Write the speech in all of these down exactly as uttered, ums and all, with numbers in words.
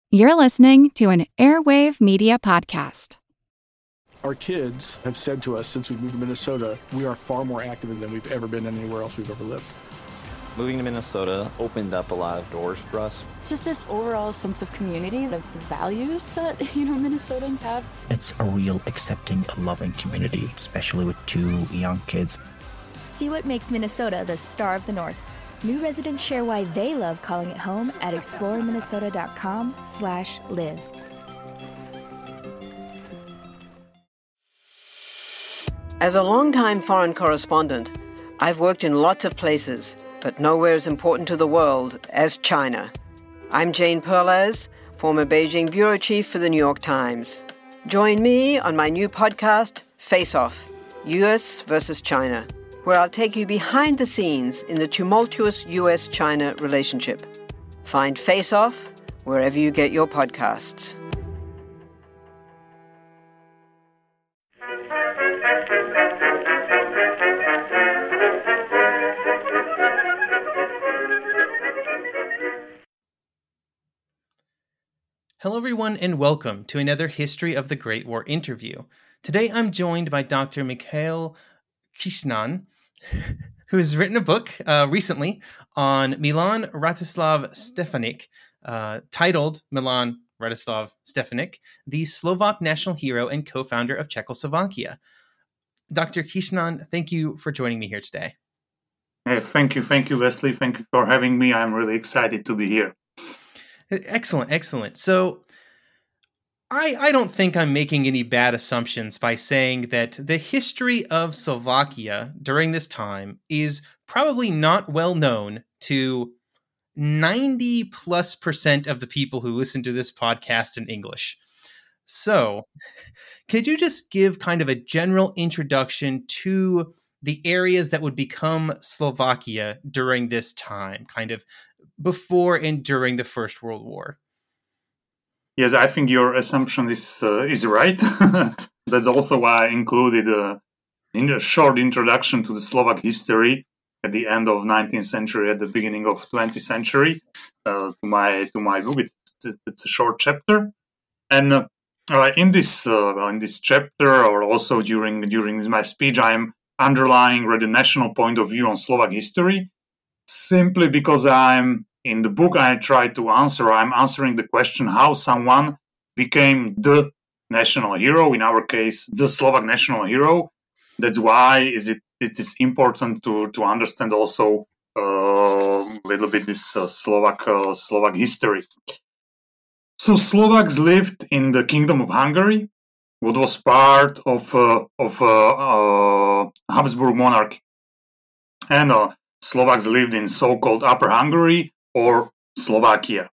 You're listening to an Airwave Media Podcast. Our kids have said to us since we moved to Minnesota, we are far more active than we've ever been anywhere else we've ever lived. Moving to Minnesota opened up a lot of doors for us. Just this overall sense of community, of values that, you know, Minnesotans have. It's a real accepting, loving community, especially with two young kids. See what makes Minnesota the star of the North. New residents share why they love calling it home at exploreminnesota.com slash live. As a longtime foreign correspondent, I've worked in lots of places, but nowhere as important to the world as China. I'm Jane Perlez, former Beijing bureau chief for the New York Times. Join me on my new podcast, Face Off, U S versus China, where I'll take you behind the scenes in the tumultuous U S China relationship. Find Face Off wherever you get your podcasts. Hello, everyone, and welcome to another History of the Great War interview. Today, I'm joined by Doctor Mikhail Krishnan, who has written a book uh, recently on Milan Rastislav Stefanik, uh, titled Milan Rastislav Stefanik, the Slovak national hero and co-founder of Czechoslovakia. Doctor Krishnan, thank you for joining me here today. Hey, thank you. Thank you, Wesley. Thank you for having me. I'm really excited to be here. Excellent, excellent. So I, I don't think I'm making any bad assumptions by saying that the history of Slovakia during this time is probably not well known to ninety plus percent of the people who listen to this podcast in English. So could you just give kind of a general introduction to the areas that would become Slovakia during this time, kind of before and during the First World War? Yes, I think your assumption is uh, is right. That's also why I included uh, in a short introduction to the Slovak history at the end of nineteenth century, at the beginning of twentieth century, uh, to my to my book. It's, it's a short chapter, and uh, uh, in this uh, in this chapter, or also during during my speech, I am underlying the national point of view on Slovak history, simply because I'm in the book I try to answer. I'm answering the question how someone became the national hero. In our case, the Slovak national hero. That's why is it it is important to to understand also a uh, little bit this uh, Slovak uh, Slovak history. So Slovaks lived in the Kingdom of Hungary, what was part of uh, of uh, uh, Habsburg monarchy, and uh, Slovaks lived in so-called Upper Hungary or Slovakia.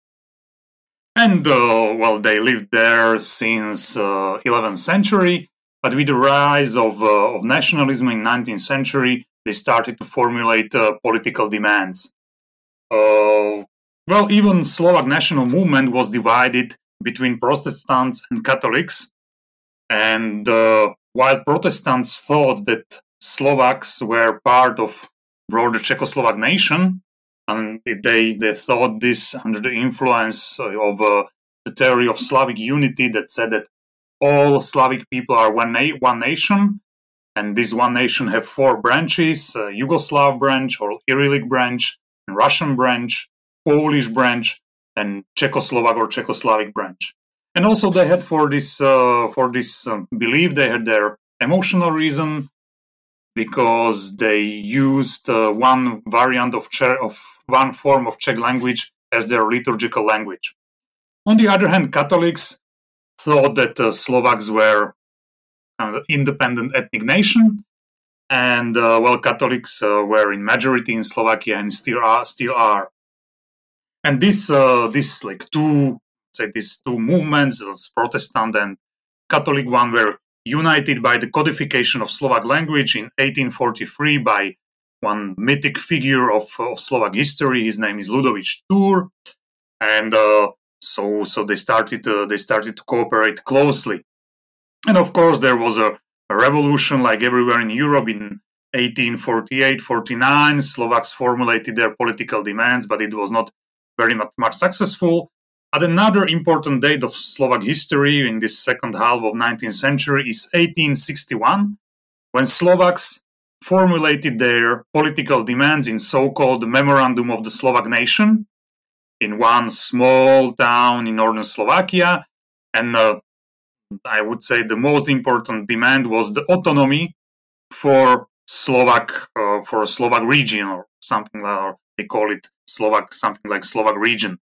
And, uh, well, they lived there since uh, eleventh century, but with the rise of, uh, of nationalism in nineteenth century, they started to formulate uh, political demands. Uh, well, even Slovak national movement was divided between Protestants and Catholics, and uh, while Protestants thought that Slovaks were part of broader Czechoslovak nation, and they, they thought this under the influence of uh, the theory of Slavic unity that said that all Slavic people are one, na- one nation, and this one nation have four branches, uh, Yugoslav branch or Cyrillic branch, and Russian branch, Polish branch, and Czechoslovak or Czechoslavik branch. And also they had for this, uh, for this uh, belief, they had their emotional reason, because they used uh, one variant of, che- of one form of Czech language as their liturgical language. On the other hand, Catholics thought that uh, Slovaks were an independent ethnic nation, and uh, well, Catholics uh, were in majority in Slovakia and still are. Still are. And this, uh, this like two, say these two movements, Protestant and Catholic one, were united by the codification of Slovak language in eighteen forty-three by one mythic figure of, of Slovak history. His name is Ľudovít Štúr, and uh, so so they started uh, they started to cooperate closely. And of course, there was a, a revolution like everywhere in Europe in eighteen forty-eight forty-nine. Slovaks formulated their political demands, but it was not very much, much successful. And another important date of Slovak history in this second half of nineteenth century is eighteen sixty-one, when Slovaks formulated their political demands in so-called Memorandum of the Slovak Nation in one small town in northern Slovakia. And uh, I would say the most important demand was the autonomy for Slovak uh, for Slovak region, or something like, or they call it Slovak, something like Slovak region.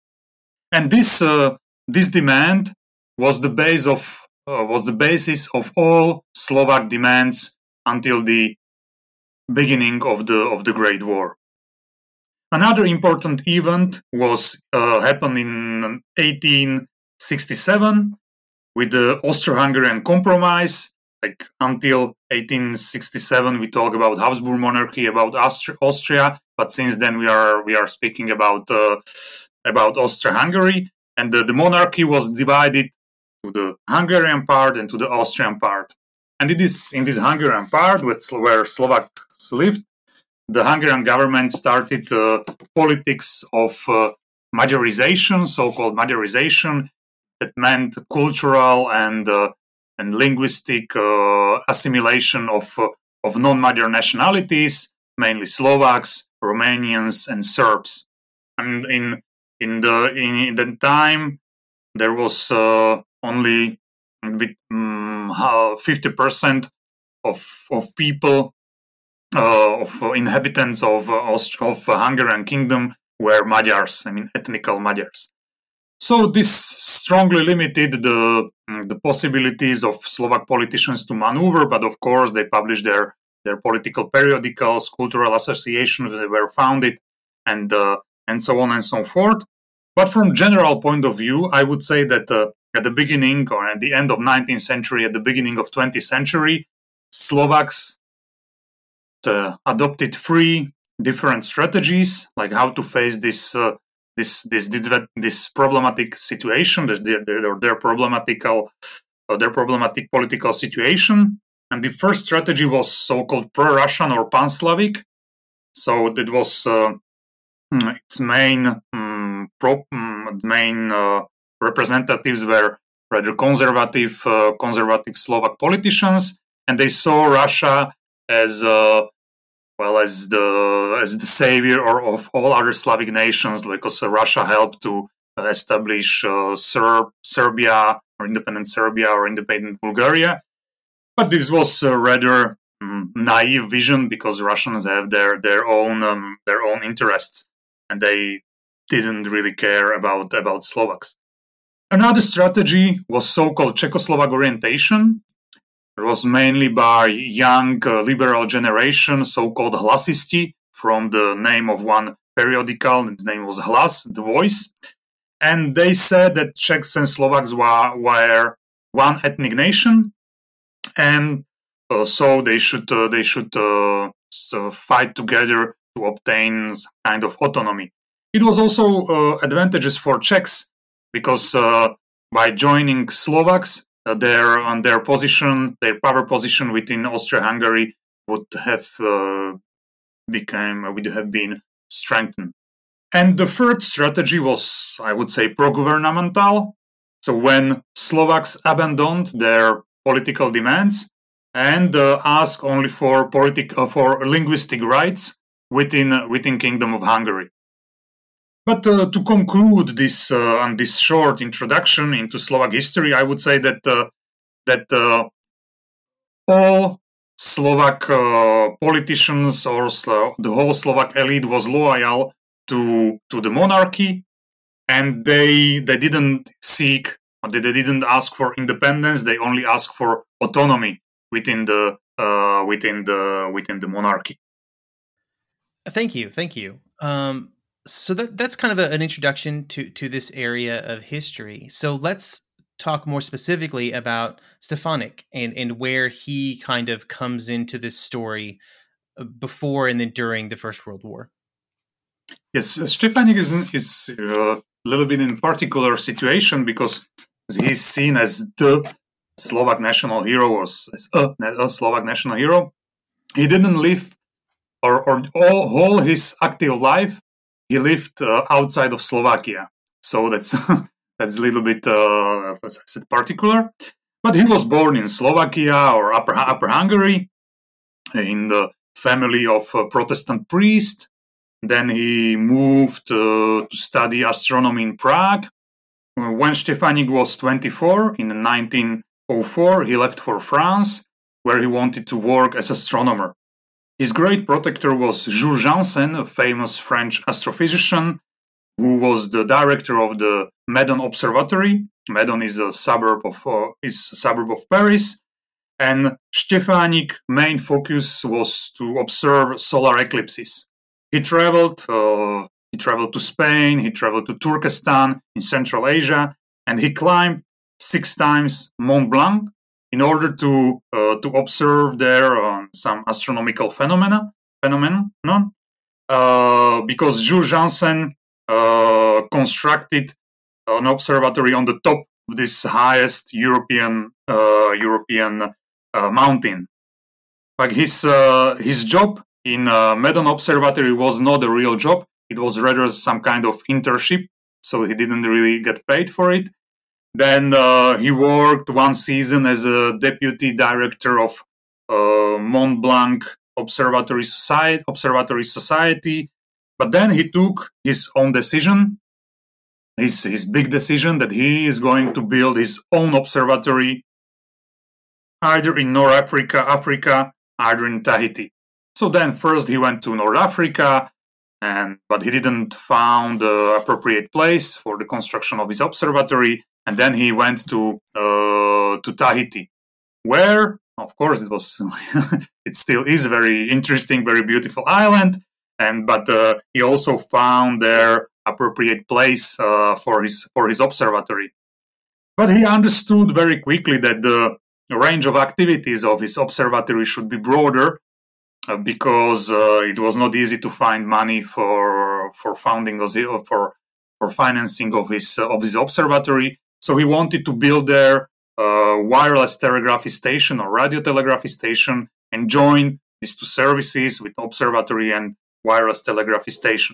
And this uh, this demand was the base of uh, was the basis of all Slovak demands until the beginning of the of the Great War. Another important event was uh, happened in eighteen sixty-seven with the Austro-Hungarian Compromise. Like until eighteen sixty-seven, we talk about Habsburg monarchy, about Austri- Austria, but since then we are we are speaking about uh, about Austria-Hungary, and the, the monarchy was divided to the Hungarian part and to the Austrian part. And it is in this Hungarian part where Slovaks lived, the Hungarian government started uh, politics of uh, Magyarization, so-called Magyarization, that meant cultural and uh, and linguistic uh, assimilation of uh, of non-Magyar nationalities, mainly Slovaks, Romanians, and Serbs. And in in the in the time, there was uh, only a bit um, fifty percent of of people uh, of uh, inhabitants of uh, of uh, Hungarian Kingdom were Magyars. I mean, ethnical Magyars. So this strongly limited the the possibilities of Slovak politicians to maneuver, but of course they published their, their political periodicals, cultural associations that were founded, and uh, and so on and so forth. But from general point of view, I would say that uh, at the beginning or at the end of nineteenth century, at the beginning of twentieth century, Slovaks uh, adopted three different strategies, like how to face this uh, This this this problematic situation, this their their, their problematical uh, their problematic political situation, and the first strategy was so-called pro-Russian or pan-Slavic. So it was uh, its main um, pro, um, main uh, representatives were rather conservative uh, conservative Slovak politicians, and they saw Russia as uh, well as the as the savior or of all other Slavic nations, because uh, Russia helped to uh, establish uh, Serb, Serbia or independent Serbia or independent Bulgaria. But this was a rather um, naive vision, because Russians have their their own um, their own interests, and they didn't really care about about Slovaks. Another strategy was so-called Czechoslovak orientation. It was mainly by young uh, liberal generation, so-called hlasisti, from the name of one periodical. Its name was Hlas, The Voice. And they said that Czechs and Slovaks were, were one ethnic nation, and uh, so they should uh, they should uh, so fight together to obtain some kind of autonomy. It was also uh, advantageous for Czechs, because uh, by joining Slovaks, Uh, their on their position, their power position within Austria-Hungary would have uh, become would have been strengthened. And the third strategy was, I would say, pro-governmental. So when Slovaks abandoned their political demands and uh, asked only for politic uh, for linguistic rights within uh, within Kingdom of Hungary. But uh, to conclude this uh, on this short introduction into Slovak history, I would say that uh, that uh, all Slovak uh, politicians or Slo- the whole Slovak elite was loyal to to the monarchy, and they they didn't seek, they didn't ask for independence. They only asked for autonomy within the uh, within the within the monarchy. Thank you, thank you. Um... So that that's kind of a, an introduction to, to this area of history. So let's talk more specifically about Stefanik and, and where he kind of comes into this story before and then during the First World War. Yes, Stefanik is, is a little bit in particular situation, because he's seen as the Slovak national hero, or as a, a Slovak national hero. He didn't live, or, or all, all his active life, he lived uh, outside of Slovakia. So that's that's a little bit, uh, as I said, particular. But he was born in Slovakia or Upper, Upper Hungary in the family of a Protestant priest. Then he moved uh, to study astronomy in Prague. When Štefánik was twenty-four, in nineteen oh four, he left for France, where he wanted to work as astronomer. His great protector was Jules Janssen, a famous French astrophysician, who was the director of the Meudon Observatory. Meudon is a suburb of uh, is a suburb of Paris, and Štefánik's main focus was to observe solar eclipses. He traveled. Uh, he traveled to Spain. He traveled to Turkestan in Central Asia, and he climbed six times Mont Blanc in order to uh, to observe there uh, some astronomical phenomena. Phenomenon, uh, because Jules Janssen uh, constructed an observatory on the top of this highest European uh, European uh, mountain. Like his uh, his job in uh, Meudon Observatory was not a real job; it was rather some kind of internship. So he didn't really get paid for it. Then uh, he worked one season as a deputy director of uh, Mont Blanc Observatory Society, Observatory Society. But then he took his own decision, his, his big decision that he is going to build his own observatory either in North Africa, Africa, either in Tahiti. So then first he went to North Africa, and but he didn't find the appropriate place for the construction of his observatory. And then he went to uh, to Tahiti, where, of course, it was it still is a very interesting, very beautiful island. And but uh, he also found their appropriate place uh, for his for his observatory. But he understood very quickly that the range of activities of his observatory should be broader, uh, because uh, it was not easy to find money for for founding of for for financing of his uh, of his observatory. So he wanted to build their uh, wireless telegraphy station or radio telegraphy station and join these two services with observatory and wireless telegraphy station.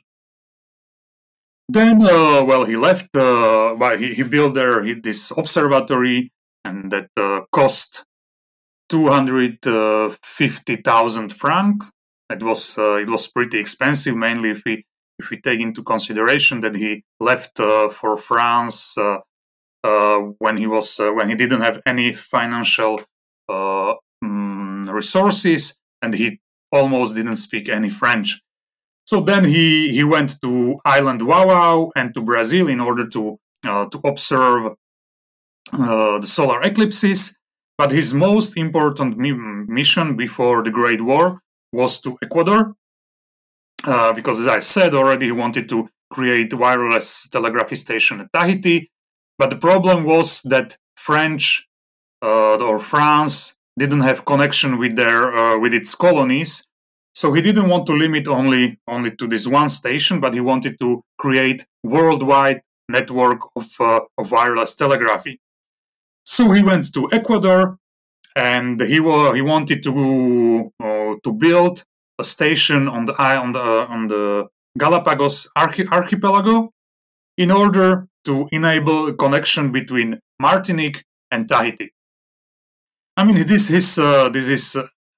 Then, uh, well, he left. Uh, well, he, he built there he, this observatory, and that uh, cost two hundred fifty thousand francs. It was uh, it was pretty expensive, mainly if we if we take into consideration that he left uh, for France. Uh, Uh, when he was uh, when he didn't have any financial uh, um, resources, and he almost didn't speak any French. So then he he went to island Wauau and to Brazil in order to uh, to observe uh, the solar eclipses. But his most important mi- mission before the Great War was to Ecuador, uh, because as I said already, he wanted to create a wireless telegraphy station at Tahiti. But the problem was that French uh, or France didn't have connection with their uh, with its colonies, so he didn't want to limit only only to this one station, but he wanted to create worldwide network of uh, of wireless telegraphy. So he went to Ecuador, and he wa- he wanted to uh, to build a station on the on the uh, on the Galapagos archi- archipelago in order to enable a connection between Martinique and Tahiti. I mean, this his uh, this is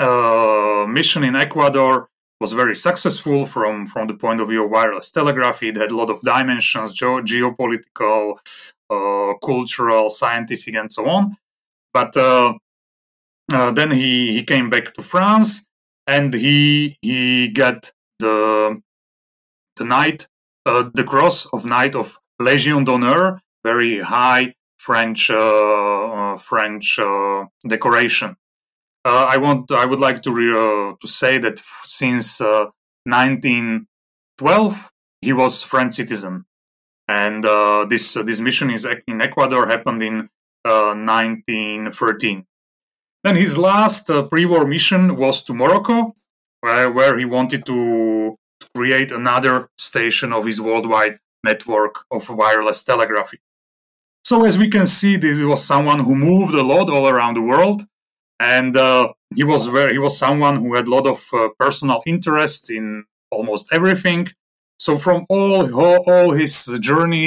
uh, mission in Ecuador was very successful from, from the point of view of wireless telegraphy. It had a lot of dimensions, ge- geopolitical, uh, cultural, scientific, and so on. But uh, uh, then he, he came back to France, and he he got the the knight uh, the cross of Knight of Légion d'honneur, very high French uh, uh, French uh, decoration. Uh, I want I would like to re, uh, to say that f- since uh, nineteen twelve he was French citizen, and uh, this uh, this mission is in Ecuador happened in uh, nineteen thirteen. Then his last uh, pre-war mission was to Morocco, where, where he wanted to, to create another station of his worldwide network of wireless telegraphy. So as we can see, this was someone who moved a lot all around the world, and uh, he was very, he was someone who had a lot of uh, personal interests in almost everything. So from all all, all his journeys,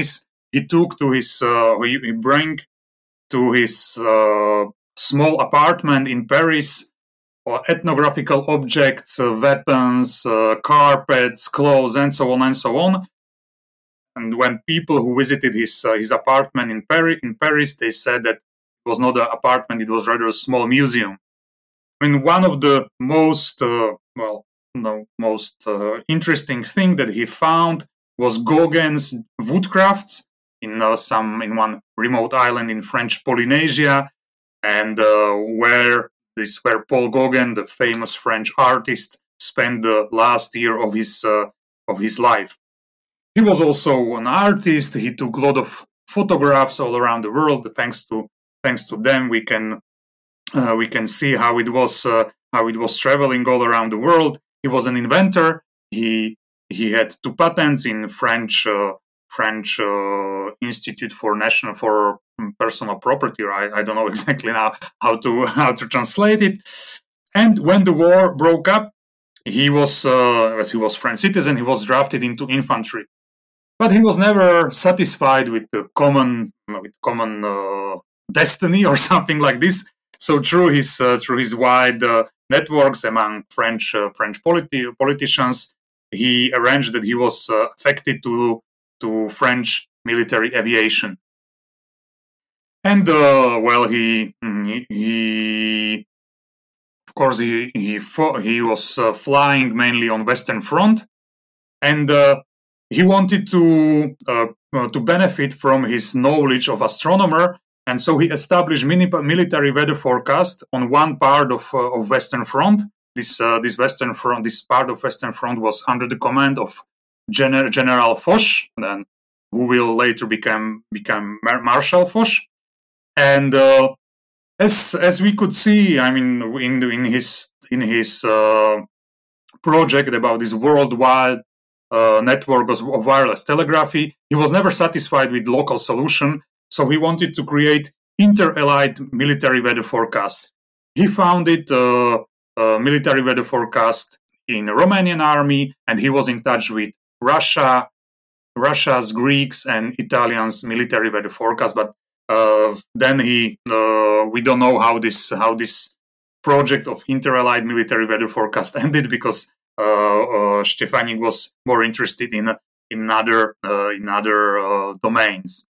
he took to his, uh, he, he bring to his uh, small apartment in Paris uh, ethnographical objects, uh, weapons, uh, carpets, clothes, and so on and so on. And when people who visited his uh, his apartment in Paris, in Paris, they said that it was not an apartment; it was rather a small museum. I mean, one of the most uh, well, no, most uh, interesting thing that he found was Gauguin's woodcrafts in uh, some in one remote island in French Polynesia, and uh, where this where Paul Gauguin, the famous French artist, spent the last year of his uh, of his life. He was also an artist. He took a lot of photographs all around the world. Thanks to thanks to them, we can uh, we can see how it was uh, how it was traveling all around the world. He was an inventor. He he had two patents in French uh, French uh, Institute for National for Personal Property. Or I, I don't know exactly now how to how to translate it. And when the war broke up, he was uh, as he was French citizen, he was drafted into infantry. But he was never satisfied with the common, with common uh, destiny or something like this. So through his uh, through his wide uh, networks among French uh, French politi- politicians, he arranged that he was uh, affected to to French military aviation. And uh, well, he he of course he he fought, he was uh, flying mainly on Western Front, and. Uh, He wanted to uh, to benefit from his knowledge of astronomer, and so he established mini- military weather forecast on one part of uh, of Western Front. This uh, this Western Front, this part of Western Front was under the command of Gener- General Foch, then who will later become become Mar- Marshal Foch. And uh, as as we could see, I mean, in in his in his uh, project about this worldwide Uh, network of wireless telegraphy, he was never satisfied with local solution, so he wanted to create inter-allied military weather forecast. He founded uh, a military weather forecast in the Romanian army, and he was in touch with Russia, Russia's, Greeks, and Italians' military weather forecast. But uh, then he, uh, we don't know how this how this project of inter-allied military weather forecast ended, because Uh, uh, Stefanik was more interested in in other uh, in other uh, domains,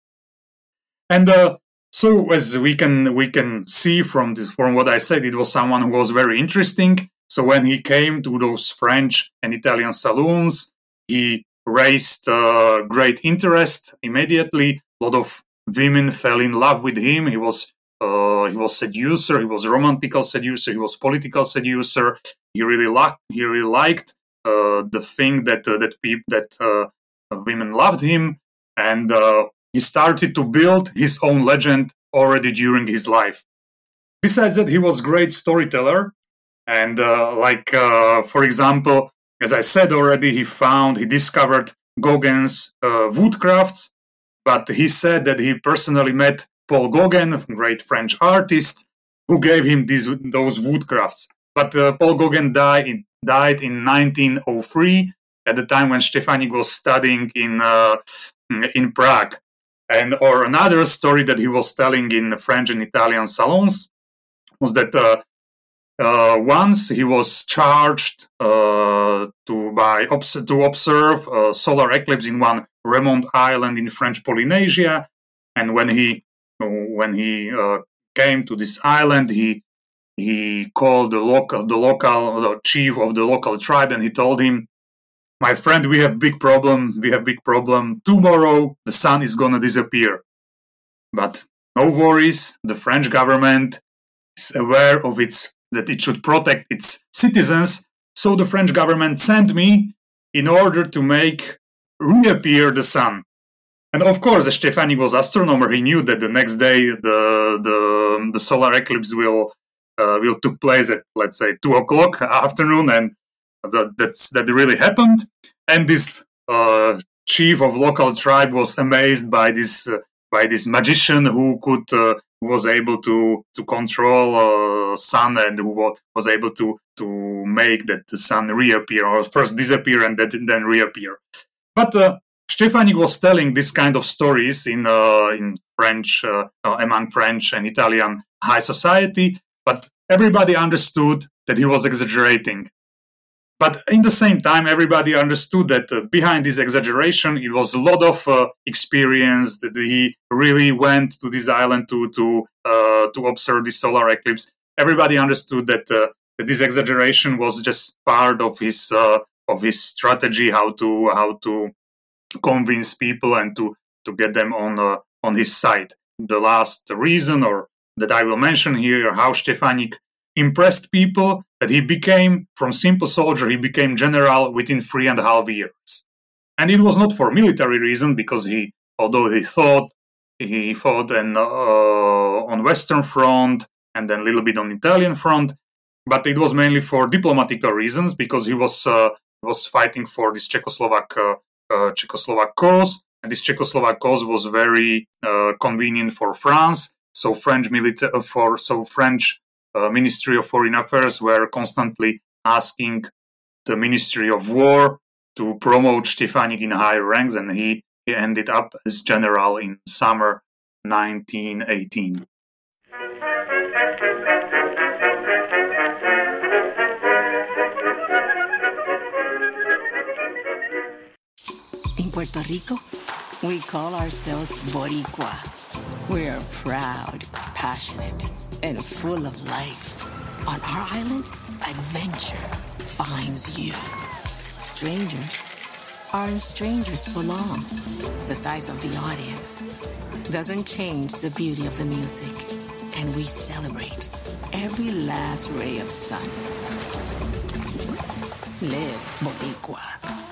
and uh, so as we can we can see from this from what I said, it was someone who was very interesting. So when he came to those French and Italian saloons, he raised uh, great interest immediately. A lot of women fell in love with him. He was uh, he was seducer. He was romantical seducer. He was political seducer. He really liked. He really liked uh, the thing that uh, that people that uh, women loved him, and uh, he started to build his own legend already during his life. Besides that, he was a great storyteller, and uh, like uh, for example, as I said already, he found he discovered Gauguin's uh, woodcrafts, but he said that he personally met Paul Gauguin, a great French artist, who gave him these those woodcrafts. But uh, Paul Gauguin died in, died in nineteen oh three, at the time when Stefanik was studying in uh, in Prague. And or another story that he was telling in French and Italian salons was that uh, uh, once he was charged uh, to by obs- to observe a solar eclipse in one remote island in French Polynesia, and when he when he uh, came to this island, he he called the local the local the chief of the local tribe, and he told him, "My friend, we have big problem. We have big problem. Tomorrow the sun is gonna disappear. But no worries. The French government is aware of its that it should protect its citizens. So the French government sent me in order to make reappear the sun." And of course, as Stefanik was astronomer, he knew that the next day the the the solar eclipse will uh, will took place at, let's say, two o'clock afternoon, and that that's that really happened. And this uh, chief of local tribe was amazed by this uh, by this magician who could uh, who was able to to control uh, sun, and who was able to to make that the sun reappear, or first disappear and then then reappear. But uh, Stefanik was telling this kind of stories in uh, in French, uh, uh, among French and Italian high society, but everybody understood that he was exaggerating. But in the same time, everybody understood that uh, behind this exaggeration, it was a lot of uh, experience, that he really went to this island to to uh, to observe the solar eclipse. Everybody understood that, uh, that this exaggeration was just part of his uh, of his strategy, how to how to convince people and to to get them on uh, on his side. The last reason, or that I will mention here, how Stefanik impressed people, that he became, from simple soldier, he became general within three and a half years. And it was not for military reason, because he, although he thought, he fought in, uh, on Western Front and then a little bit on Italian front, but it was mainly for diplomatical reasons, because he was uh, was fighting for this Czechoslovak uh, uh, Czechoslovak cause, and this Czechoslovak cause was very uh, convenient for France. So French military, uh, for so French. Uh, Ministry of Foreign Affairs were constantly asking the Ministry of War to promote Stefanik in higher ranks, and he, he ended up as general in summer nineteen eighteen. In Puerto Rico, we call ourselves Boricua. We're proud, passionate, and full of life. On our island, adventure finds you. Strangers aren't strangers for long. The size of the audience doesn't change the beauty of the music, and we celebrate every last ray of sun. Live Boricua.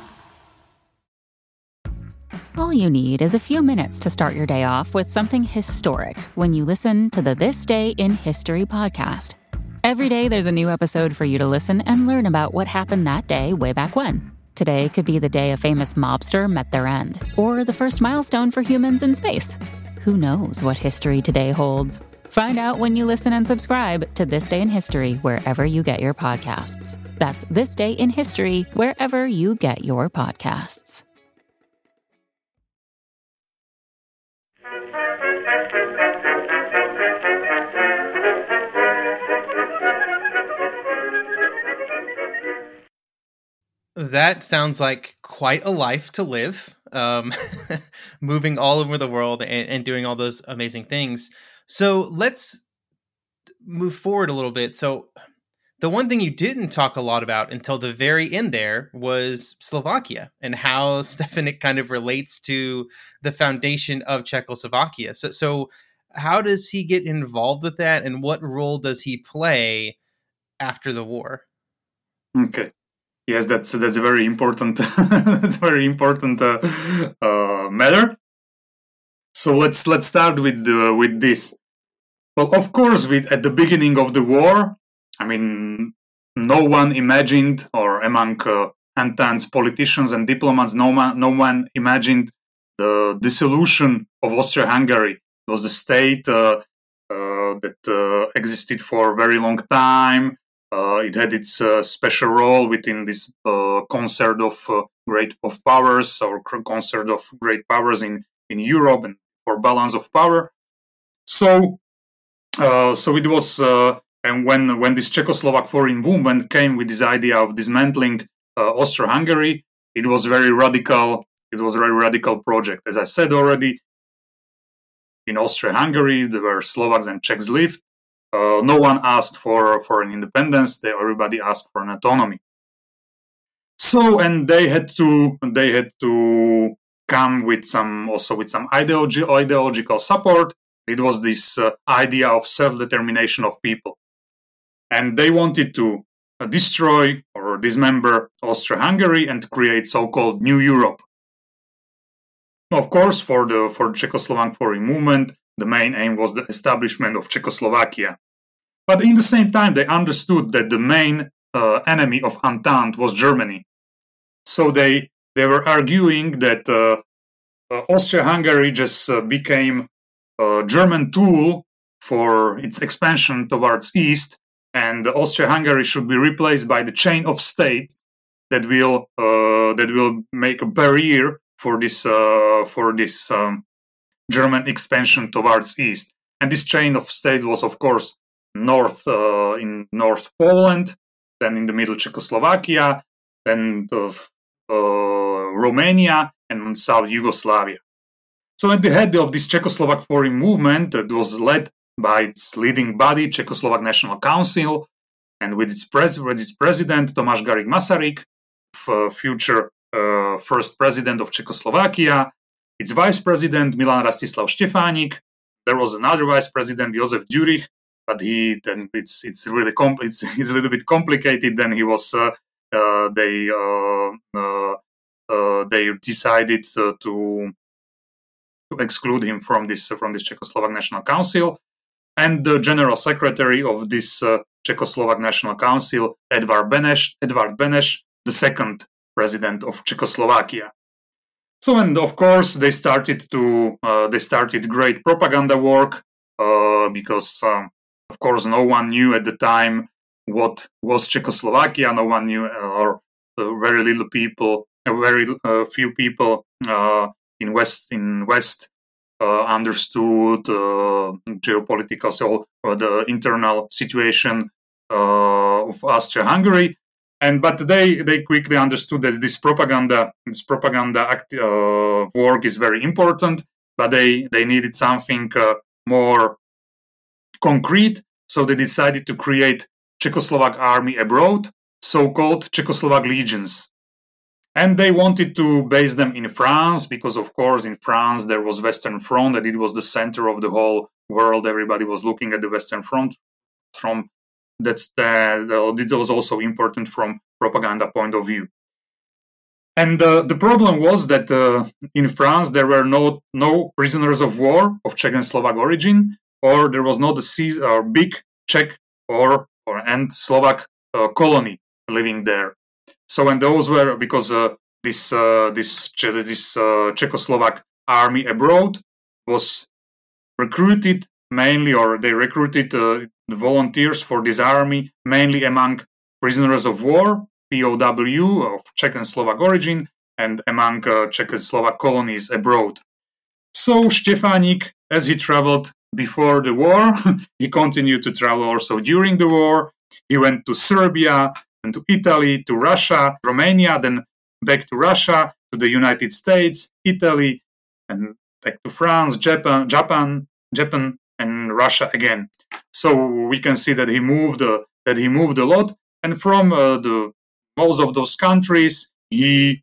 All you need is a few minutes to start your day off with something historic when you listen to the This Day in History podcast. Every day there's a new episode for you to listen and learn about what happened that day way back when. Today could be the day a famous mobster met their end, or the first milestone for humans in space. Who knows what history today holds? Find out when you listen and subscribe to This Day in History wherever you get your podcasts. That's This Day in History wherever you get your podcasts. That sounds like quite a life to live, um, moving all over the world and, and doing all those amazing things. So let's move forward a little bit. So the one thing you didn't talk a lot about until the very end there was Slovakia and how Stefanik kind of relates to the foundation of Czechoslovakia. So, so how does he get involved with that, and what role does he play after the war? Okay. Yes, that's that's a very important that's a very important uh, uh, matter. So let's let's start with uh, with this. Well, of course, with at the beginning of the war, I mean, no one imagined, or among uh, Entente's politicians and diplomats, no one no one imagined the dissolution of Austria-Hungary. It was a state uh, uh, that uh, existed for a very long time. Uh, it had its uh, special role within this uh, concert of uh, great of powers, or concert of great powers in, in Europe, and for balance of power. So, uh, so it was, uh, and when when this Czechoslovak foreign movement came with this idea of dismantling uh, Austro-Hungary, it was very radical. It was a very radical project. As I said already, in Austria-Hungary, there were Slovaks and Czechs lived. Uh, no one asked for, for an independence. They, everybody asked for an autonomy. So, and they had to they had to come with some also with some ideology, ideological support. It was this uh, idea of self-determination of people, and they wanted to uh, destroy or dismember Austria-Hungary and create so-called New Europe. Of course, for the for the Czechoslovak foreign movement, the main aim was the establishment of Czechoslovakia. But in the same time, they understood that the main uh, enemy of Entente was Germany. So they they were arguing that uh, uh, Austria-Hungary just uh, became a German tool for its expansion towards East, and Austria-Hungary should be replaced by the chain of states that will uh, that will make a barrier for this uh, for this um, German expansion towards east. And this chain of states was, of course, north uh, in North Poland, then in the middle Czechoslovakia, then uh, uh, Romania, and South Yugoslavia. So at the head of this Czechoslovak foreign movement, that was led by its leading body, Czechoslovak National Council, and with its, pres- with its president, Tomáš Garrigue Masaryk, f- future uh, first president of Czechoslovakia, its vice president, Milan Rastislav Štefánik. There was another vice president, Josef Dürich, but he then it's it's really compl- it's, it's a little bit complicated. Then he was uh, uh, they uh, uh, uh, they decided uh, to to exclude him from this uh, from this Czechoslovak National Council, and the general secretary of this uh, Czechoslovak National Council, Edvard Beneš, Edvard Beneš, the second president of Czechoslovakia. So, and of course, they started to uh, they started great propaganda work uh, because, um, of course, no one knew at the time what was Czechoslovakia. No one knew, uh, or uh, very little people, uh, very uh, few people uh, in West in West uh, understood uh, geopolitical, so uh, the internal situation uh, of Austria-Hungary. And but they, they quickly understood that this propaganda this propaganda act, uh, work is very important, but they, they needed something uh, more concrete. So they decided to create Czechoslovak army abroad, so-called Czechoslovak legions. And they wanted to base them in France because, of course, in France there was Western Front, and it was the center of the whole world. Everybody was looking at the Western Front from That's the, it was also important from propaganda point of view. And uh, the problem was that uh, in France there were no no prisoners of war of Czech and Slovak origin, or there was not a or big Czech or or and Slovak uh, colony living there. So and those were because uh, this uh, this this uh, Czechoslovak army abroad was recruited mainly, or they recruited uh, the volunteers for this army mainly among prisoners of war, P O W, of Czech and Slovak origin, and among uh, Czech and Slovak colonies abroad. So Štefánik, as he traveled before the war, he continued to travel also during the war. He went to Serbia, and to Italy, to Russia, Romania, then back to Russia, to the United States, Italy, and back to France, Japan, Japan, Japan, and Russia again. So we can see that he moved uh, that he moved a lot, and from uh, the most of those countries, he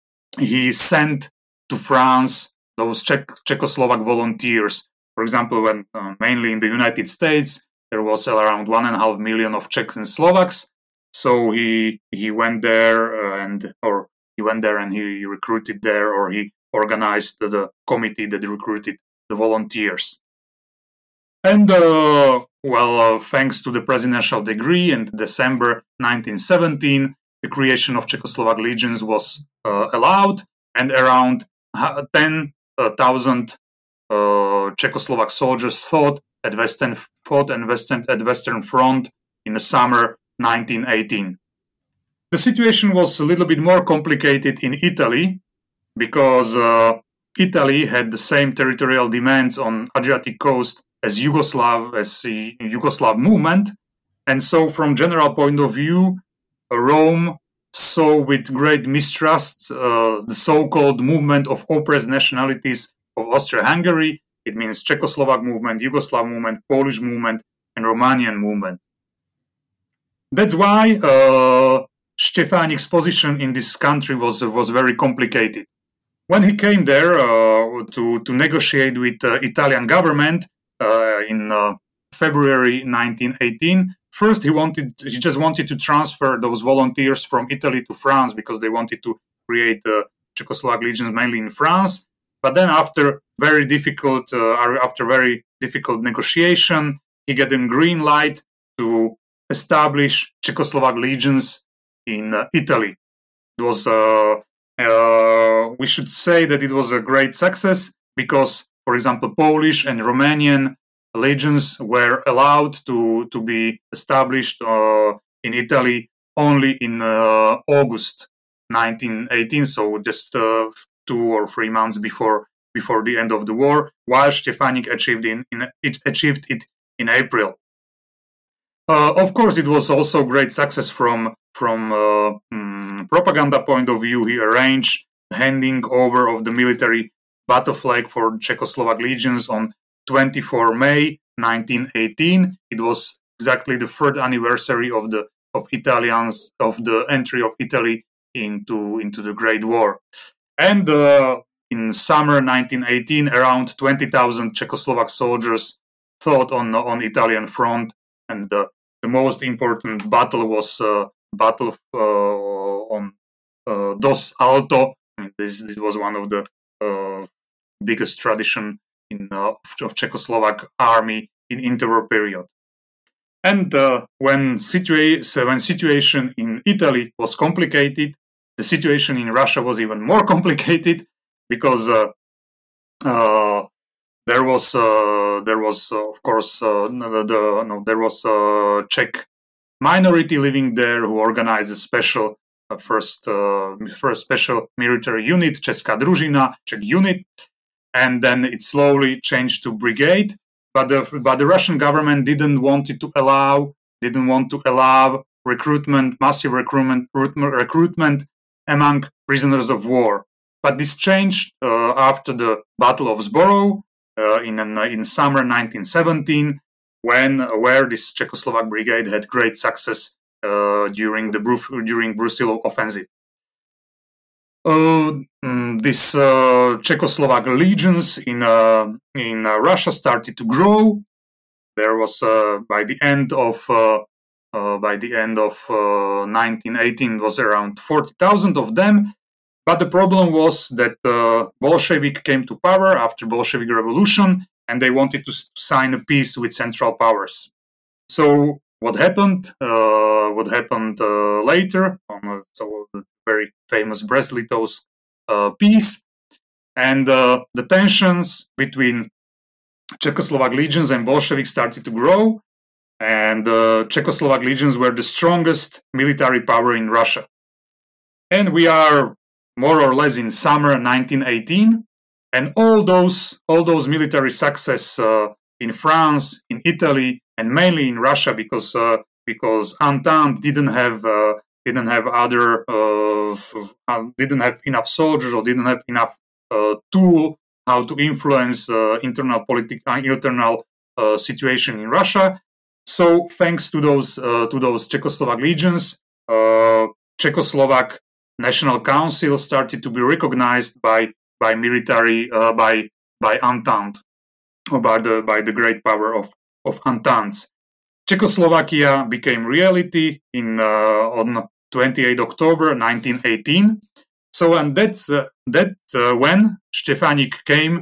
he sent to France those Czech, Czechoslovak volunteers. For example, when uh, mainly in the United States there was around one and a half million of Czechs and Slovaks. So he he went there uh, and or he went there and he recruited there, or he organized the, the committee that recruited the volunteers. And, uh, well, uh, thanks to the presidential decree in December nineteen seventeen, the creation of Czechoslovak legions was uh, allowed, and around ten thousand uh, Czechoslovak soldiers fought at Western fought and Western at Western Front in the summer nineteen eighteen. The situation was a little bit more complicated in Italy because uh, Italy had the same territorial demands on Adriatic coast as Yugoslav, as the Yugoslav movement. And so from general point of view, Rome saw with great mistrust uh, the so-called movement of oppressed nationalities of Austria-Hungary. It means Czechoslovak movement, Yugoslav movement, Polish movement, and Romanian movement. That's why uh, Štefánik's position in this country was, was very complicated. When he came there uh, to, to negotiate with the uh, Italian government, Uh, in uh, February nineteen eighteen. First, he wanted he just wanted to transfer those volunteers from Italy to France because they wanted to create the uh, Czechoslovak legions mainly in France. But then, after very difficult uh, after very difficult negotiation, he got them green light to establish Czechoslovak legions in uh, Italy. It was uh, uh, we should say that it was a great success because, for example, Polish and Romanian legions were allowed to, to be established uh, in Italy only in uh, August nineteen eighteen, so just uh, two or three months before before the end of the war, while Stefanik achieved in, in it achieved it in April. Uh, of course, it was also great success from from uh, um, propaganda point of view. He arranged handing over of the military battle flag for Czechoslovak legions on twenty-fourth of May nineteen eighteen. It was exactly the third anniversary of the of Italians of the entry of Italy into into the Great War, and uh, in summer nineteen eighteen, around twenty thousand Czechoslovak soldiers fought on on Italian front, and uh, the most important battle was uh, battle uh, on uh, Dos Alto. This, this was one of the uh, biggest tradition in uh, of Czechoslovak army in interwar period. And uh, when, situa- so when situation in Italy was complicated, the situation in Russia was even more complicated, because uh, uh, there was uh, there was uh, of course uh, the, the no, there was a Czech minority living there who organized a special uh, first uh, first special military unit, Česká družina, Czech unit, and then it slowly changed to brigade. But the but the Russian government didn't want it to allow didn't want to allow recruitment, massive recruitment recruitment among prisoners of war. But this changed uh, after the Battle of Zborov uh, in in summer nineteen seventeen, when uh, where this Czechoslovak brigade had great success uh, during the during Brusilov offensive. Uh, mm, this uh, Czechoslovak legions in uh, in uh, Russia started to grow. There was uh, by the end of uh, uh, by the end of uh, nineteen eighteen was around forty thousand of them. But the problem was that uh, Bolshevik came to power after Bolshevik Revolution, and they wanted to s- sign a peace with Central Powers. So what happened? Uh, what happened uh, later? On uh, so the very famous Brest-Litovsk uh, peace, and uh, the tensions between Czechoslovak legions and Bolsheviks started to grow, and uh, Czechoslovak legions were the strongest military power in Russia. And we are more or less in summer nineteen eighteen, and all those all those military success uh, in France, in Italy, and mainly in Russia, because uh, because Entente didn't have uh, didn't have other uh, didn't have enough soldiers or didn't have enough uh, tool how to influence uh, internal political uh, internal uh, situation in Russia. So thanks to those uh, to those Czechoslovak legions, uh, Czechoslovak National Council started to be recognized by by military uh, by by Entente, or by the by the great power of of Entente. Czechoslovakia became reality in uh, on twenty-eighth of October nineteen eighteen. So and that's uh, that uh, when Stefanik came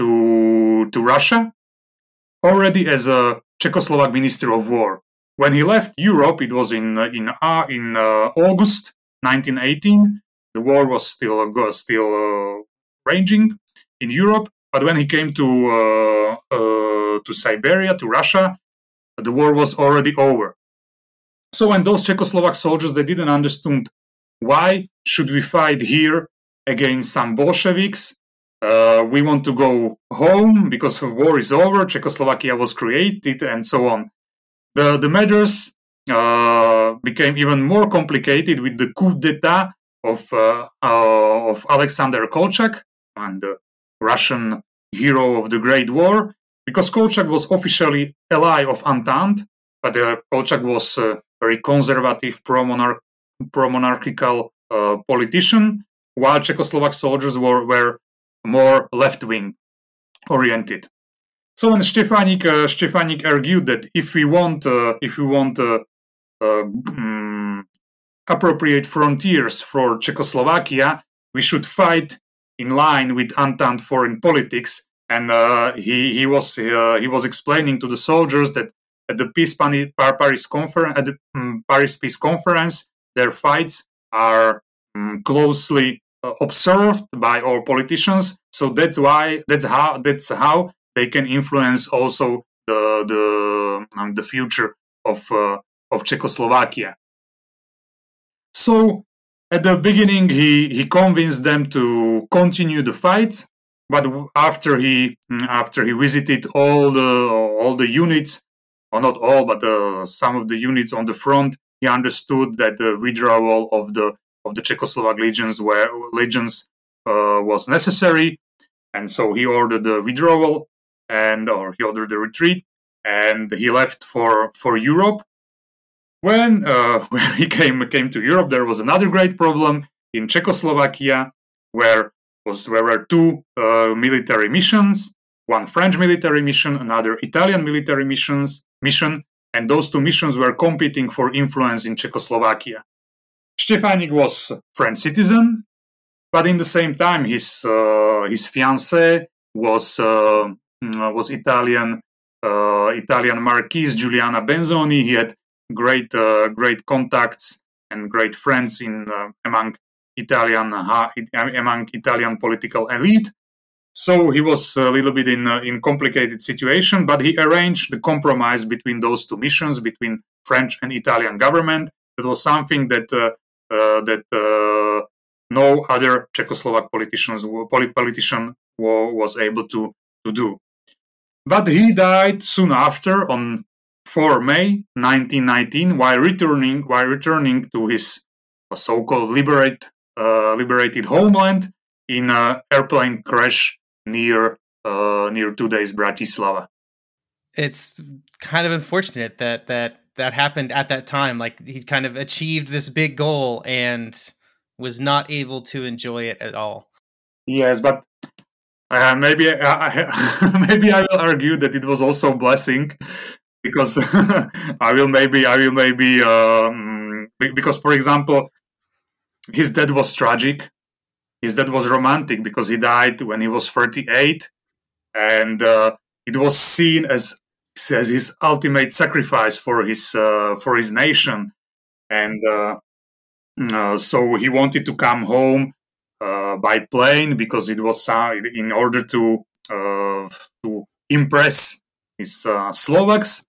to to Russia, already as a Czechoslovak Minister of War. When he left Europe, it was in uh, in uh, in uh, August nineteen eighteen. The war was still uh, still uh, raging in Europe. But when he came to uh, uh, to Siberia, to Russia, the war was already over. So when those Czechoslovak soldiers, they didn't understand why should we fight here against some Bolsheviks. Uh, we want to go home because the war is over. Czechoslovakia was created, and so on. The the matters uh, became even more complicated with the coup d'état of uh, uh, of Alexander Kolchak, and the Russian hero of the Great War, because Kolchak was officially ally of Entente, but uh, Kolchak was a very conservative, pro-monarch- pro-monarchical uh, politician, while Czechoslovak soldiers were, were more left-wing oriented. So when Stefanik uh, Stefanik argued that if we want uh, if we want uh, uh, um, appropriate frontiers for Czechoslovakia, we should fight in line with Entente foreign politics, and uh, he he was uh, he was explaining to the soldiers that at the Peace Paris conference at the um, Paris Peace Conference, their fights are um, closely uh, observed by all politicians. So that's why that's how that's how they can influence also the the um, the future of uh, of Czechoslovakia. So at the beginning, he, he convinced them to continue the fight, but after he after he visited all the all the units, or not all, but uh, some of the units on the front, he understood that the withdrawal of the of the Czechoslovak legions were legions uh, was necessary, and so he ordered the withdrawal and or he ordered the retreat, and he left for for Europe. When uh, when he came came to Europe, there was another great problem in Czechoslovakia, where was where were two uh, military missions, one French military mission, another Italian military missions mission, and those two missions were competing for influence in Czechoslovakia. Štěpánik was French citizen, but in the same time, his uh, his fiancée was uh, was Italian uh, Italian Marquise Giuliana Benzoni. He had great uh, great contacts and great friends in uh, among Italian uh, among Italian political elite. So he was a little bit in uh, in complicated situation, but he arranged the compromise between those two missions, between French and Italian government. That was something that uh, uh, that uh, no other Czechoslovak politicians polit- politician was able to to do. But he died soon after on fourth of May nineteen nineteen, while returning while returning to his so-called liberate, uh, liberated homeland in an airplane crash near uh, near today's Bratislava. It's kind of unfortunate that that that happened at that time. Like, he kind of achieved this big goal and was not able to enjoy it at all. Yes, but uh, maybe uh, maybe I will argue that it was also a blessing. Because I will maybe I will maybe um, because, for example, his death was tragic. His death was romantic because he died when he was thirty-eight, and uh, it was seen as as his ultimate sacrifice for his uh, for his nation, and uh, uh, so he wanted to come home uh, by plane because it was uh, in order to uh, to impress his uh, Slovaks.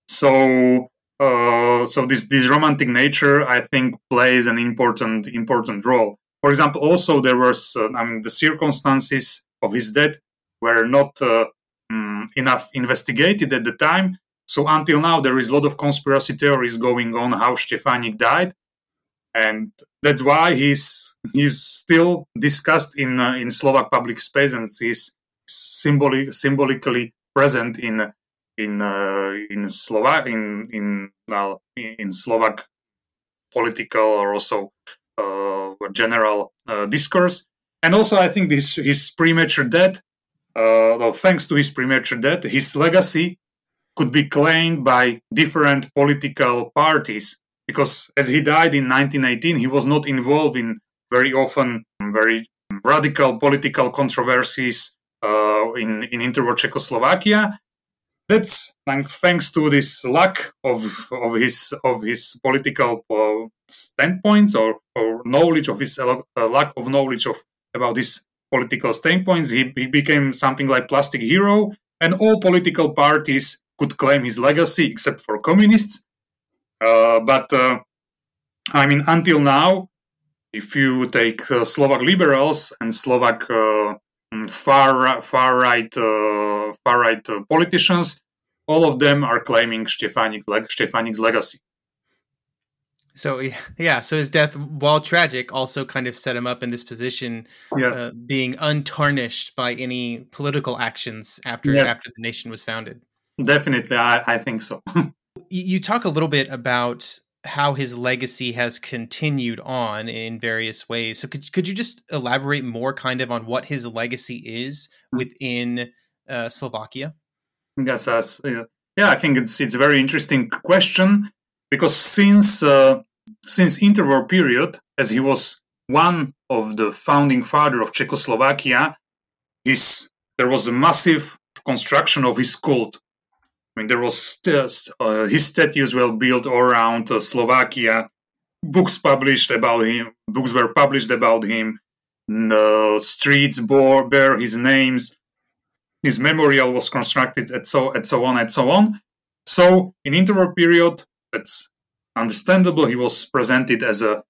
So, uh, so this this romantic nature, I think, plays an important important role. For example, also there was, uh, I mean, the circumstances of his death were not uh, um, enough investigated at the time. So until now, there is a lot of conspiracy theories going on how Štěpánik died, and that's why he's he's still discussed in uh, in Slovak public space, and he's symbolic symbolically present in. in uh, in Slovak in in well, in Slovak political or also uh, general uh, discourse, and also I think this his premature death, uh, well, thanks to his premature death, his legacy could be claimed by different political parties, because as he died in nineteen eighteen, he was not involved in very often very radical political controversies uh, in in interwar Czechoslovakia. That's thanks to this lack of of his of his political uh, standpoints or, or knowledge of his uh, lack of knowledge of about his political standpoints. He, he became something like plastic hero, and all political parties could claim his legacy except for communists. Uh, but uh, I mean, until now, if you take uh, Slovak liberals and Slovak uh, far far right uh, far right uh, politicians, all of them are claiming Štěpánik, Štěpánik's legacy. So yeah, so his death, while tragic, also kind of set him up in this position, yeah. uh, being untarnished by any political actions after yes. after the nation was founded. Definitely, I, I think so. You talk a little bit about how his legacy has continued on in various ways. So could could you just elaborate more, kind of, on what his legacy is within uh, Slovakia? Yes, as, uh, yeah, I think it's it's a very interesting question, because since uh, since interwar period, as he was one of the founding father of Czechoslovakia, his there was a massive construction of his cult. I mean, there was st- uh, his statues were built all around uh, Slovakia. Books published about him. Books were published about him. The streets bore bear his names. His memorial was constructed, and so and so on and so on. So in interwar period, it's understandable. He was presented as a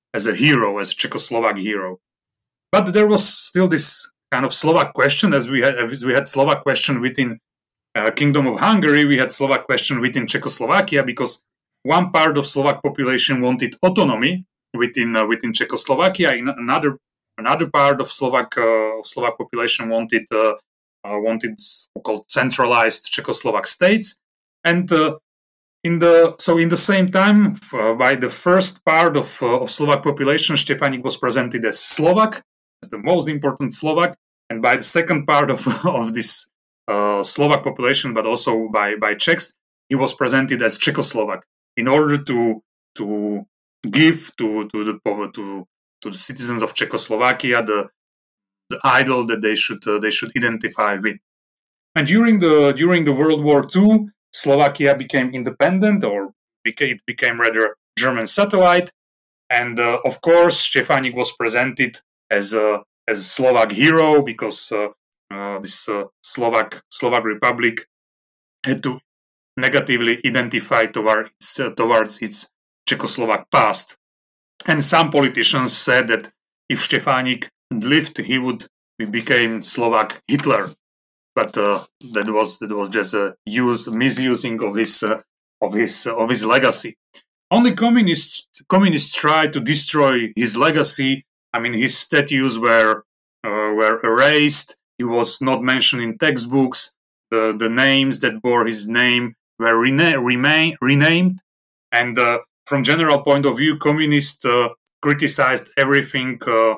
as a hero, as a Czechoslovak hero. But there was still this kind of Slovak question, as we had, as we had Slovak question within uh, Kingdom of Hungary, we had Slovak question within Czechoslovakia, because one part of Slovak population wanted autonomy within uh, within Czechoslovakia. In another another part of Slovak uh, Slovak population wanted uh, uh, wanted so-called centralized Czechoslovak states. And uh, in the so in the same time, uh, by the first part of uh, of Slovak population, Štefanik was presented as Slovak, as the most important Slovak, and by the second part of of this uh, Slovak population, but also by by Czechs, he was presented as Czechoslovak, in order to to give to to the to to the citizens of Czechoslovakia the the idol that they should uh, they should identify with. And during the during the World War Two, Slovakia became independent, or became, it became rather German satellite. And uh, of course, Štefanik was presented as a as a Slovak hero, because uh, uh, this uh, Slovak Slovak Republic had to negatively identify towards uh, towards its Czechoslovak past. And some politicians said that if Štefanik lived, he would he became Slovak Hitler. But uh, that was that was just a use misusing of his uh, of his uh, of his legacy. Only communists communists tried to destroy his legacy. I mean, his statues were uh, were erased. He was not mentioned in textbooks. The the names that bore his name were rena- remain, renamed. And uh, from general point of view, communists uh, criticized everything uh,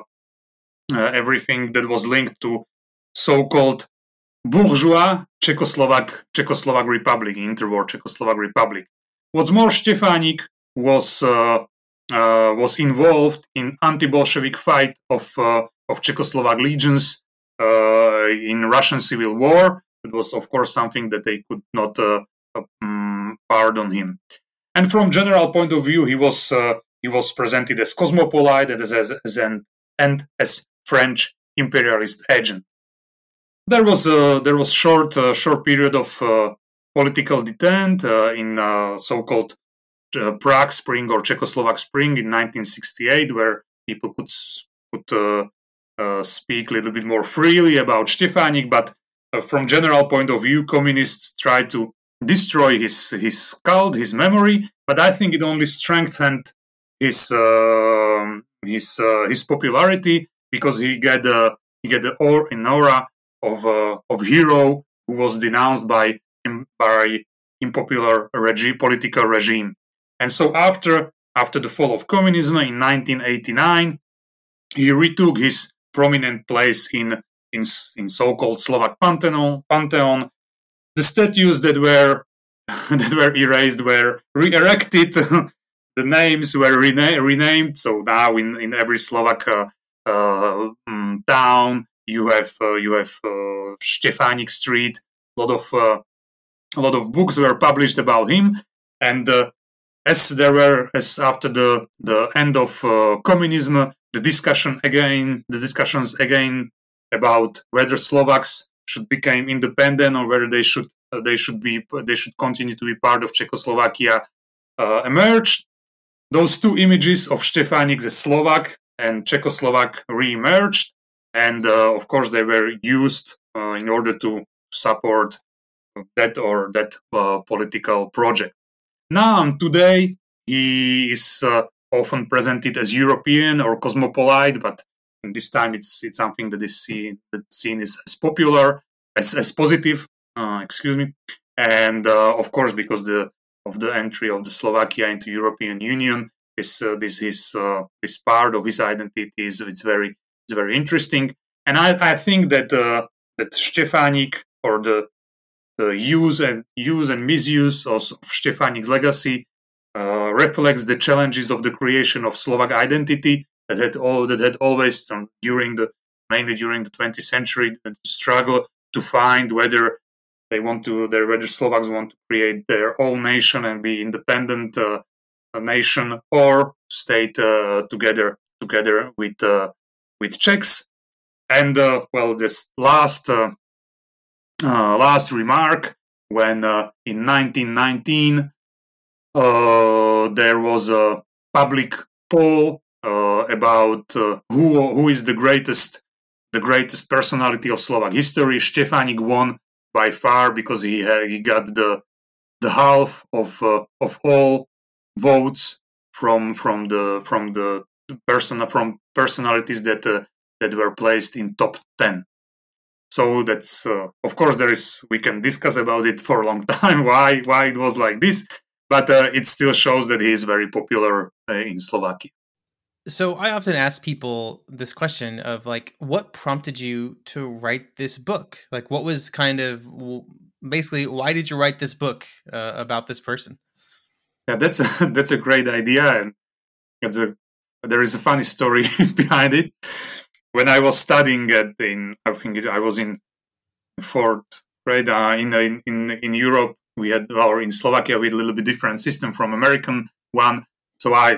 uh, everything that was linked to so-called bourgeois Czechoslovak Czechoslovak Republic, interwar Czechoslovak Republic. What's more, Štefanik was uh, uh, was involved in anti-Bolshevik fight of uh, of Czechoslovak legions uh, in Russian Civil War. It was, of course, something that they could not uh, um, pardon him. And from general point of view, he was uh, he was presented as cosmopolite and as, as, as an and as French imperialist agent. There was a there was short uh, short period of uh, political detente uh, in uh, so-called uh, Prague Spring or Czechoslovak Spring in nineteen sixty-eight, where people could could uh, uh, speak a little bit more freely about Štefanik. But uh, from general point of view, communists tried to destroy his his cult, his memory. But I think it only strengthened his uh, his uh, his popularity, because he got uh, he got the or an aura of uh, of hero who was denounced by by unpopular regi- political regime. And so after after the fall of communism in nineteen eighty-nine, he retook his prominent place in in, in so-called Slovak Pantheon. Pantheon. The statues that were that were erased were re-erected. The names were rena- renamed. So now in, in every Slovak uh, uh, um, town, You have uh, you have uh, Štefanik Street. A lot of uh, a lot of books were published about him, and uh, as there were as after the the end of uh, communism, the discussion again the discussions again about whether Slovaks should become independent or whether they should uh, they should be they should continue to be part of Czechoslovakia uh, emerged. Those two images of Štefanik as Slovak and Czechoslovak re-emerged. And uh, of course, they were used uh, in order to support that or that uh, political project. Now, today, he is uh, often presented as European or cosmopolite, but this time it's it's something that is seen that seen as, as popular, as as positive. Uh, excuse me, and uh, of course, because the of the entry of the Slovakia into European Union, this uh, this is uh, this part of his identity is it's very. It's very interesting, and I, I think that uh, that Štefanik or the the use and use and misuse of Štefanik's legacy uh, reflects the challenges of the creation of Slovak identity that had all that had always um, during the mainly during the twentieth century struggle to find whether they want to whether Slovaks want to create their own nation and be independent uh, a nation or state uh, together together with. Uh, with Czechs. And uh, well, this last uh, uh, last remark, when uh, in nineteen nineteen uh, there was a public poll uh, uh, about uh, who who is the greatest the greatest personality of Slovak history. Štefánik won by far because he had, he got the the half of uh, of all votes from from the from the person from personalities that uh, that were placed in top ten. So that's uh, of course there is we can discuss about it for a long time why why it was like this, but uh, it still shows that he is very popular uh, in Slovakia. So I often ask people this question of like, what prompted you to write this book? Like, what was kind of basically why did you write this book uh, about this person? Yeah, that's a, that's a great idea, and it's a there is a funny story behind it. When I was studying at in I think it, I was in fourth grade uh, in in in Europe, we had or in Slovakia we had a little bit different system from American one. So I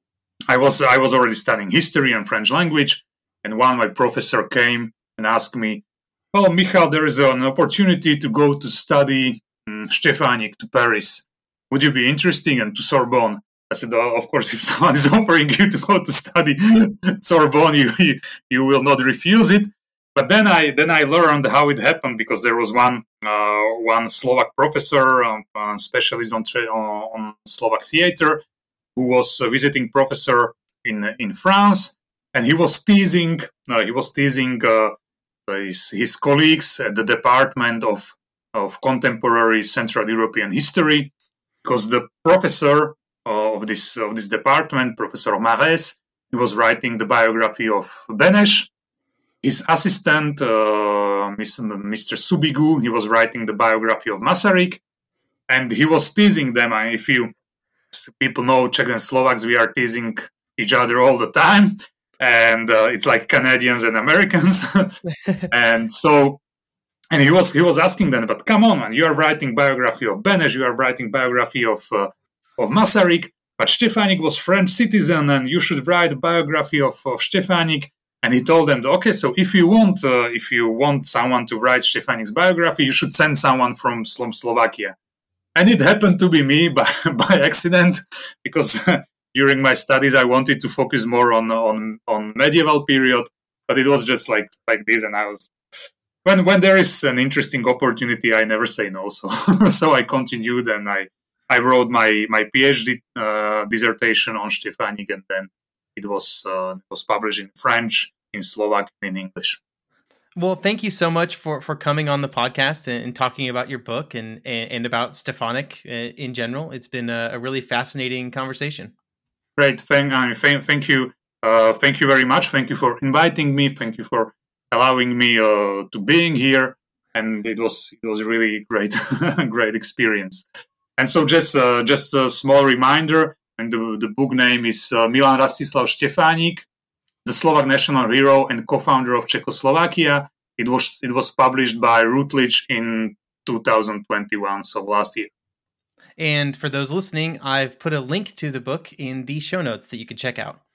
I was I was already studying history and French language, and one my professor came and asked me, "Oh, Michal, there is an opportunity to go to study um, Štefánik to Paris. Would you be interested?" And to Sorbonne. I said, oh, of course, if someone is offering you to go to study Sorbonne, you, you you will not refuse it. But then I then I learned how it happened, because there was one uh, one Slovak professor, um, uh, specialist on tra- on Slovak theater, who was a visiting professor in in France, and he was teasing uh, he was teasing uh, his his colleagues at the Department of of Contemporary Central European History, because the professor of this of this department, Professor Marès, he was writing the biography of Beneš. His assistant, uh, Mister Subigu, he was writing the biography of Masaryk, and he was teasing them. And if you people know Czechs and Slovaks, we are teasing each other all the time, and uh, it's like Canadians and Americans. And so, and he was he was asking them, but come on, man, you are writing biography of Beneš, you are writing biography of uh, of Masaryk, but Štefánik was French citizen, and you should write a biography of, of Štefánik. And he told them, okay, so if you want, uh, if you want someone to write Štefánik's biography, you should send someone from Slo- Slovakia. And it happened to be me by, by accident, because during my studies I wanted to focus more on on on medieval period, but it was just like like this, and I was when when there is an interesting opportunity, I never say no. So so I continued, and I. I wrote my my PhD uh, dissertation on Štefánik, and then it was uh, it was published in French, in Slovak, and in English. Well, thank you so much for, for coming on the podcast and, and talking about your book and and, and about Štefánik in general. It's been a, a really fascinating conversation. Great, thank I mean, thank, thank you, uh, thank you very much. Thank you for inviting me. Thank you for allowing me uh, to being here, and it was it was really great great experience. And so just uh, just a small reminder, and the, the book name is uh, Milan Rastislav Štefánik, the Slovak national hero and co-founder of Czechoslovakia. It was it was published by Routledge in two thousand twenty-one, so last year. And for those listening, I've put a link to the book in the show notes that you can check out.